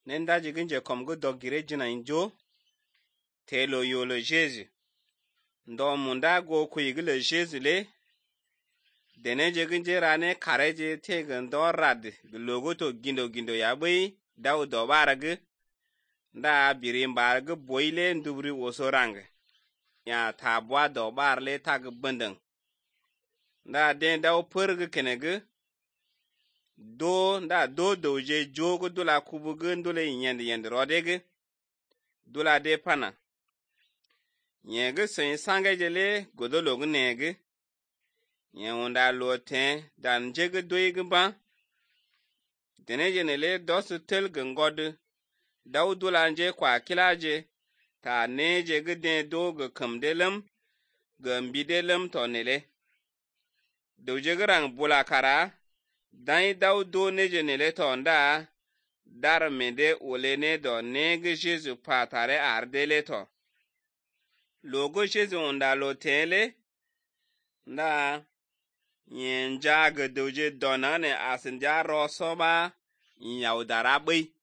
nenda jiginje komgo dogire jina injo telo yolo Jésus ndo munda go kuyigile Jésus le dene jiginje rane kareje tegen do rad logo to gindo ya bai daw do barag nda birim barag boyle ndubri wosorang ya tabwa do barle tag bandang nda den daw perg kenege do nda do doje jogo dula kubugu ndule yend rodege dula de pana nyege sen sangejele godolo gnege nyewunda loten dan jege doige ba denejenele dosu tel gngod daw dula nje kwa kilaje ta neje gede do ge kamdelem gambidelem tonele doje grang bulakara dai daw do nejenele tonda dar mede olene do nege Jésus patare ardele to logo Jésus onda lotele nda nyenja ge doje donane asinja rosoba nyaudara bai